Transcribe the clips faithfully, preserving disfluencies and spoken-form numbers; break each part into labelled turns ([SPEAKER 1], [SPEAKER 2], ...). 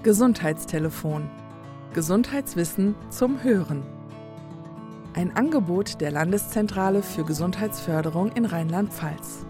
[SPEAKER 1] Gesundheitstelefon. Gesundheitswissen zum Hören. Ein Angebot der Landeszentrale für Gesundheitsförderung in Rheinland-Pfalz.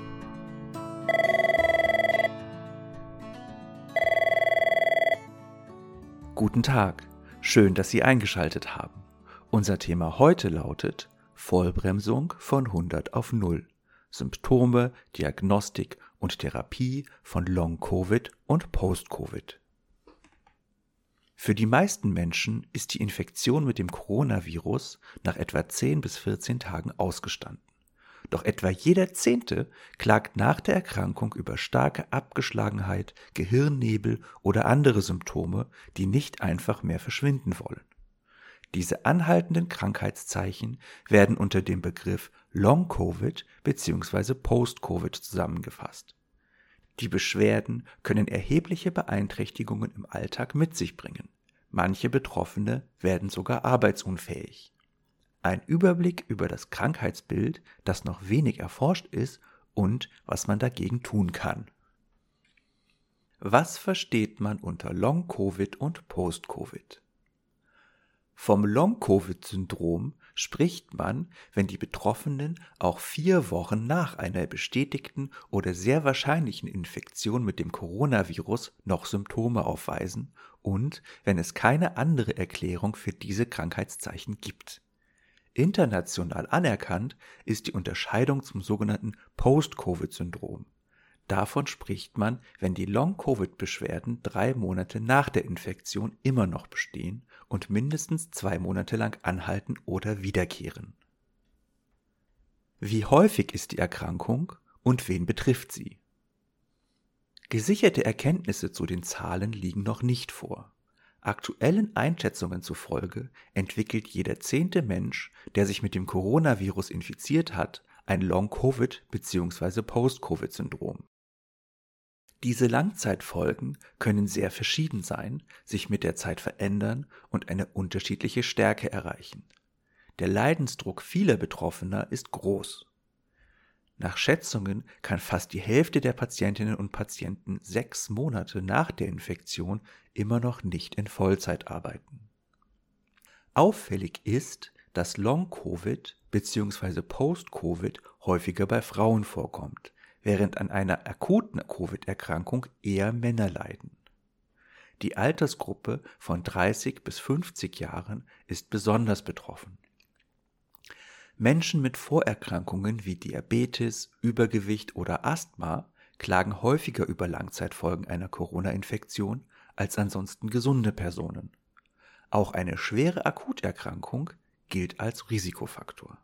[SPEAKER 2] Guten Tag, schön, dass Sie eingeschaltet haben. Unser Thema heute lautet Vollbremsung von hundert auf null. Symptome, Diagnostik und Therapie von Long-Covid und Post-Covid. Für die meisten Menschen ist die Infektion mit dem Coronavirus nach etwa zehn bis vierzehn Tagen ausgestanden. Doch etwa jeder Zehnte klagt nach der Erkrankung über starke Abgeschlagenheit, Gehirnnebel oder andere Symptome, die nicht einfach mehr verschwinden wollen. Diese anhaltenden Krankheitszeichen werden unter dem Begriff Long-Covid bzw. Post-Covid zusammengefasst. Die Beschwerden können erhebliche Beeinträchtigungen im Alltag mit sich bringen. Manche Betroffene werden sogar arbeitsunfähig. Ein Überblick über das Krankheitsbild, das noch wenig erforscht ist und was man dagegen tun kann. Was versteht man unter Long-Covid und Post-Covid? Vom Long-Covid-Syndrom spricht man, wenn die Betroffenen auch vier Wochen nach einer bestätigten oder sehr wahrscheinlichen Infektion mit dem Coronavirus noch Symptome aufweisen und wenn es keine andere Erklärung für diese Krankheitszeichen gibt. International anerkannt ist die Unterscheidung zum sogenannten Post-Covid-Syndrom. Davon spricht man, wenn die Long-Covid-Beschwerden drei Monate nach der Infektion immer noch bestehen und mindestens zwei Monate lang anhalten oder wiederkehren. Wie häufig ist die Erkrankung und wen betrifft sie? Gesicherte Erkenntnisse zu den Zahlen liegen noch nicht vor. Aktuellen Einschätzungen zufolge entwickelt jeder zehnte Mensch, der sich mit dem Coronavirus infiziert hat, ein Long-Covid bzw. Post-Covid-Syndrom. Diese Langzeitfolgen können sehr verschieden sein, sich mit der Zeit verändern und eine unterschiedliche Stärke erreichen. Der Leidensdruck vieler Betroffener ist groß. Nach Schätzungen kann fast die Hälfte der Patientinnen und Patienten sechs Monate nach der Infektion immer noch nicht in Vollzeit arbeiten. Auffällig ist, dass Long-Covid bzw. Post-Covid häufiger bei Frauen vorkommt, während an einer akuten Covid-Erkrankung eher Männer leiden. Die Altersgruppe von dreißig bis fünfzig Jahren ist besonders betroffen. Menschen mit Vorerkrankungen wie Diabetes, Übergewicht oder Asthma klagen häufiger über Langzeitfolgen einer Corona-Infektion als ansonsten gesunde Personen. Auch eine schwere Akuterkrankung gilt als Risikofaktor.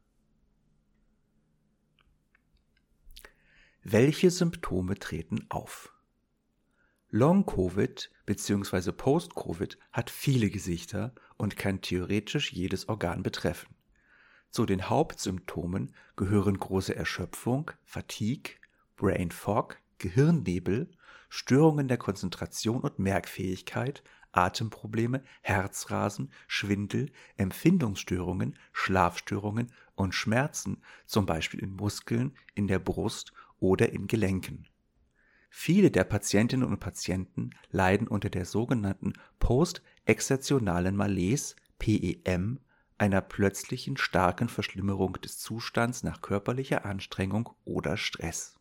[SPEAKER 2] Welche Symptome treten auf? Long-Covid bzw. Post-Covid hat viele Gesichter und kann theoretisch jedes Organ betreffen. Zu den Hauptsymptomen gehören große Erschöpfung, Fatigue, Brain Fog, Gehirnnebel, Störungen der Konzentration und Merkfähigkeit, Atemprobleme, Herzrasen, Schwindel, Empfindungsstörungen, Schlafstörungen und Schmerzen, zum Beispiel in Muskeln, in der Brust oder in Gelenken. Viele der Patientinnen und Patienten leiden unter der sogenannten post-exertionalen Malaise, P E M, einer plötzlichen starken Verschlimmerung des Zustands nach körperlicher Anstrengung oder Stress.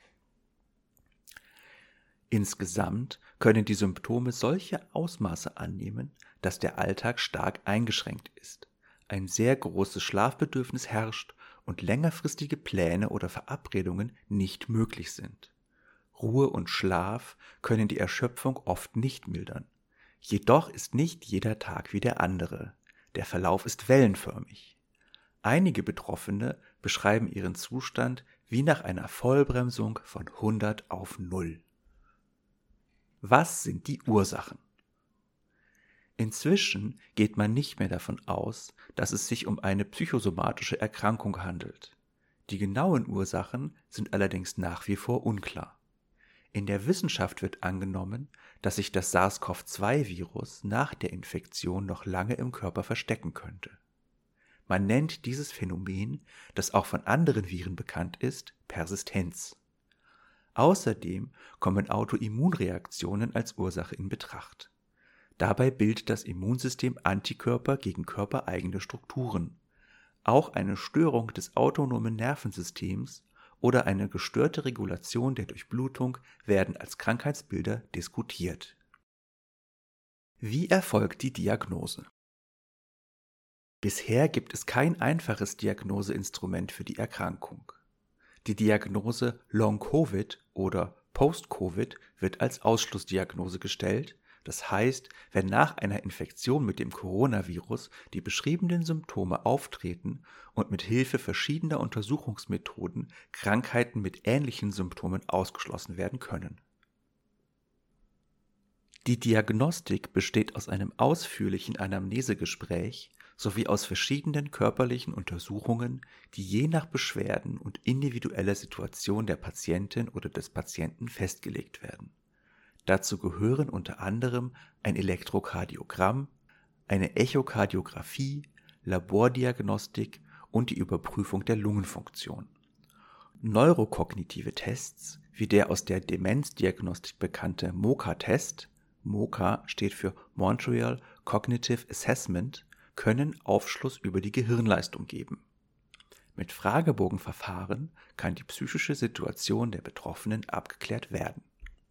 [SPEAKER 2] Insgesamt können die Symptome solche Ausmaße annehmen, dass der Alltag stark eingeschränkt ist, ein sehr großes Schlafbedürfnis herrscht und längerfristige Pläne oder Verabredungen nicht möglich sind. Ruhe und Schlaf können die Erschöpfung oft nicht mildern. Jedoch ist nicht jeder Tag wie der andere. Der Verlauf ist wellenförmig. Einige Betroffene beschreiben ihren Zustand wie nach einer Vollbremsung von hundert auf null. Was sind die Ursachen? Inzwischen geht man nicht mehr davon aus, dass es sich um eine psychosomatische Erkrankung handelt. Die genauen Ursachen sind allerdings nach wie vor unklar. In der Wissenschaft wird angenommen, dass sich das SARS-C o V zwei Virus nach der Infektion noch lange im Körper verstecken könnte. Man nennt dieses Phänomen, das auch von anderen Viren bekannt ist, Persistenz. Außerdem kommen Autoimmunreaktionen als Ursache in Betracht. Dabei bildet das Immunsystem Antikörper gegen körpereigene Strukturen. Auch eine Störung des autonomen Nervensystems oder eine gestörte Regulation der Durchblutung werden als Krankheitsbilder diskutiert. Wie erfolgt die Diagnose? Bisher gibt es kein einfaches Diagnoseinstrument für die Erkrankung. Die Diagnose Long-Covid oder Post-Covid wird als Ausschlussdiagnose gestellt, das heißt, wenn nach einer Infektion mit dem Coronavirus die beschriebenen Symptome auftreten und mit Hilfe verschiedener Untersuchungsmethoden Krankheiten mit ähnlichen Symptomen ausgeschlossen werden können. Die Diagnostik besteht aus einem ausführlichen Anamnesegespräch sowie aus verschiedenen körperlichen Untersuchungen, die je nach Beschwerden und individueller Situation der Patientin oder des Patienten festgelegt werden. Dazu gehören unter anderem ein Elektrokardiogramm, eine Echokardiographie, Labordiagnostik und die Überprüfung der Lungenfunktion. Neurokognitive Tests, wie der aus der Demenzdiagnostik bekannte MoCA-Test, MoCA steht für Montreal Cognitive Assessment, können Aufschluss über die Gehirnleistung geben. Mit Fragebogenverfahren kann die psychische Situation der Betroffenen abgeklärt werden.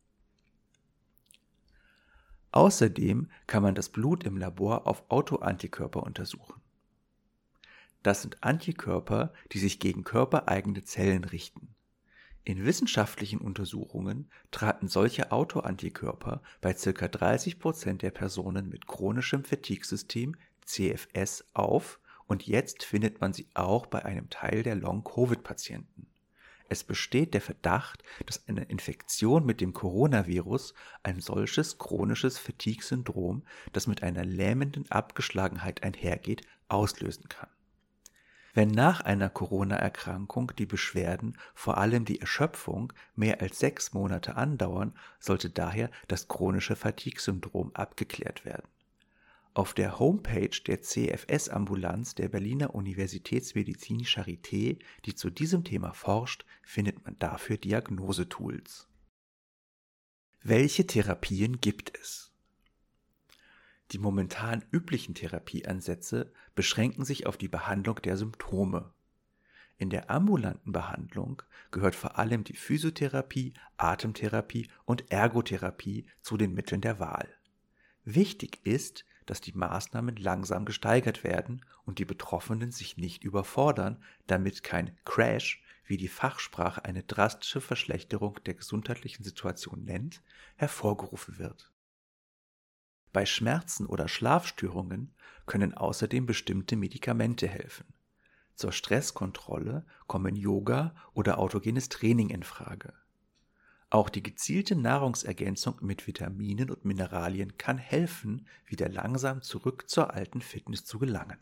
[SPEAKER 2] Außerdem kann man das Blut im Labor auf Autoantikörper untersuchen. Das sind Antikörper, die sich gegen körpereigene Zellen richten. In wissenschaftlichen Untersuchungen traten solche Autoantikörper bei ca. dreißig Prozent der Personen mit chronischem Fatigue-System C F S auf und jetzt findet man sie auch bei einem Teil der Long-Covid-Patienten. Es besteht der Verdacht, dass eine Infektion mit dem Coronavirus ein solches chronisches Fatigue-Syndrom, das mit einer lähmenden Abgeschlagenheit einhergeht, auslösen kann. Wenn nach einer Corona-Erkrankung die Beschwerden, vor allem die Erschöpfung, mehr als sechs Monate andauern, sollte daher das chronische Fatigue-Syndrom abgeklärt werden. Auf der Homepage der C F S-Ambulanz der Berliner Universitätsmedizin Charité, die zu diesem Thema forscht, findet man dafür Diagnosetools. Welche Therapien gibt es? Die momentan üblichen Therapieansätze beschränken sich auf die Behandlung der Symptome. In der ambulanten Behandlung gehört vor allem die Physiotherapie, Atemtherapie und Ergotherapie zu den Mitteln der Wahl. Wichtig ist, dass die Maßnahmen langsam gesteigert werden und die Betroffenen sich nicht überfordern, damit kein Crash, wie die Fachsprache eine drastische Verschlechterung der gesundheitlichen Situation nennt, hervorgerufen wird. Bei Schmerzen oder Schlafstörungen können außerdem bestimmte Medikamente helfen. Zur Stresskontrolle kommen Yoga oder autogenes Training in Frage. Auch die gezielte Nahrungsergänzung mit Vitaminen und Mineralien kann helfen, wieder langsam zurück zur alten Fitness zu gelangen.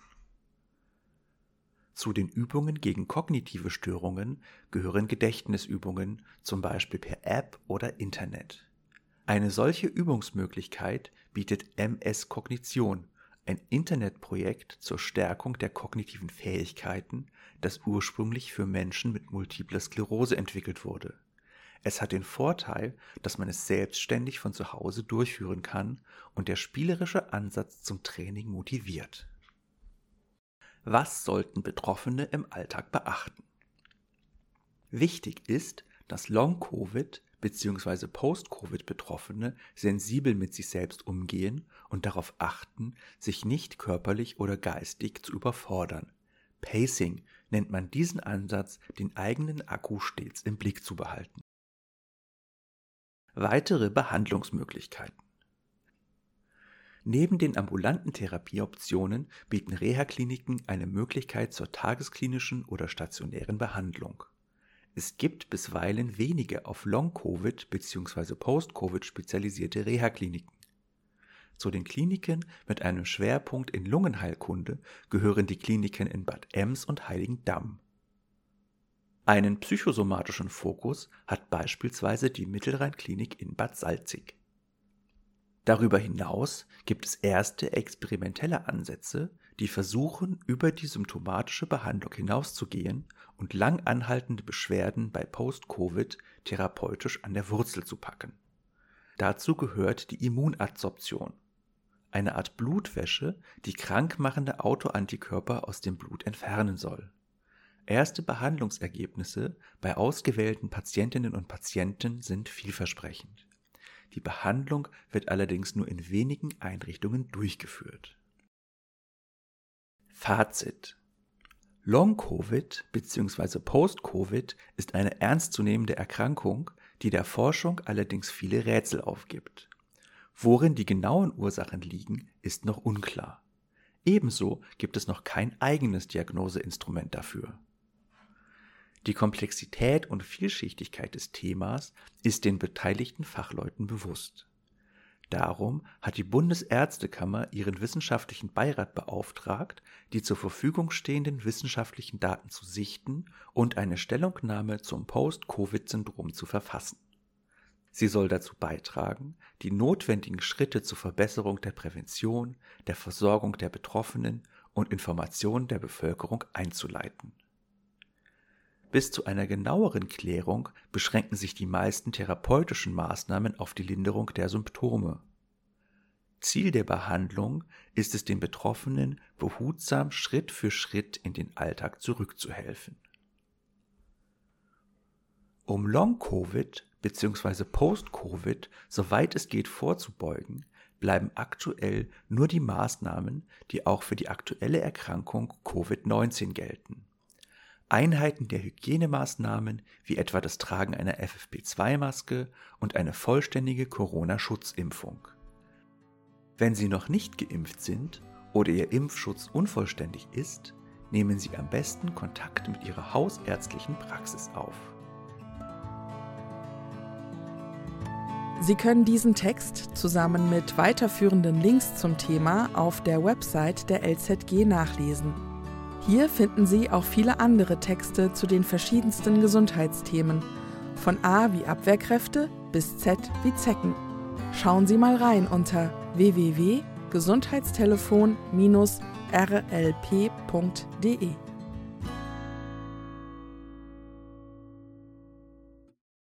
[SPEAKER 2] Zu den Übungen gegen kognitive Störungen gehören Gedächtnisübungen, zum Beispiel per App oder Internet. Eine solche Übungsmöglichkeit bietet M S Kognition, ein Internetprojekt zur Stärkung der kognitiven Fähigkeiten, das ursprünglich für Menschen mit multipler Sklerose entwickelt wurde. Es hat den Vorteil, dass man es selbstständig von zu Hause durchführen kann und der spielerische Ansatz zum Training motiviert. Was sollten Betroffene im Alltag beachten? Wichtig ist, dass Long-Covid bzw. Post-Covid-Betroffene sensibel mit sich selbst umgehen und darauf achten, sich nicht körperlich oder geistig zu überfordern. Pacing nennt man diesen Ansatz, den eigenen Akku stets im Blick zu behalten. Weitere Behandlungsmöglichkeiten. Neben den ambulanten Therapieoptionen bieten Reha-Kliniken eine Möglichkeit zur tagesklinischen oder stationären Behandlung. Es gibt bisweilen wenige auf Long-Covid bzw. Post-Covid spezialisierte Reha-Kliniken. Zu den Kliniken mit einem Schwerpunkt in Lungenheilkunde gehören die Kliniken in Bad Ems und Heiligendamm. Einen psychosomatischen Fokus hat beispielsweise die Mittelrhein-Klinik in Bad Salzig. Darüber hinaus gibt es erste experimentelle Ansätze, die versuchen, über die symptomatische Behandlung hinauszugehen und lang anhaltende Beschwerden bei Post-Covid therapeutisch an der Wurzel zu packen. Dazu gehört die Immunadsorption, eine Art Blutwäsche, die krankmachende Autoantikörper aus dem Blut entfernen soll. Erste Behandlungsergebnisse bei ausgewählten Patientinnen und Patienten sind vielversprechend. Die Behandlung wird allerdings nur in wenigen Einrichtungen durchgeführt. Fazit: Long-Covid bzw. Post-Covid ist eine ernstzunehmende Erkrankung, die der Forschung allerdings viele Rätsel aufgibt. Worin die genauen Ursachen liegen, ist noch unklar. Ebenso gibt es noch kein eigenes Diagnoseinstrument dafür. Die Komplexität und Vielschichtigkeit des Themas ist den beteiligten Fachleuten bewusst. Darum hat die Bundesärztekammer ihren wissenschaftlichen Beirat beauftragt, die zur Verfügung stehenden wissenschaftlichen Daten zu sichten und eine Stellungnahme zum Post-Covid-Syndrom zu verfassen. Sie soll dazu beitragen, die notwendigen Schritte zur Verbesserung der Prävention, der Versorgung der Betroffenen und Information der Bevölkerung einzuleiten. Bis zu einer genaueren Klärung beschränken sich die meisten therapeutischen Maßnahmen auf die Linderung der Symptome. Ziel der Behandlung ist es, den Betroffenen behutsam Schritt für Schritt in den Alltag zurückzuhelfen. Um Long-Covid bzw. Post-Covid soweit es geht vorzubeugen, bleiben aktuell nur die Maßnahmen, die auch für die aktuelle Erkrankung Covid neunzehn gelten. Einheiten der Hygienemaßnahmen wie etwa das Tragen einer F F P zwei Maske und eine vollständige Corona-Schutzimpfung. Wenn Sie noch nicht geimpft sind oder Ihr Impfschutz unvollständig ist, nehmen Sie am besten Kontakt mit Ihrer hausärztlichen Praxis auf.
[SPEAKER 1] Sie können diesen Text zusammen mit weiterführenden Links zum Thema auf der Website der L Z G nachlesen. Hier finden Sie auch viele andere Texte zu den verschiedensten Gesundheitsthemen, von A wie Abwehrkräfte bis Z wie Zecken. Schauen Sie mal rein unter w w w punkt gesundheitstelefon Bindestrich r l p punkt d e.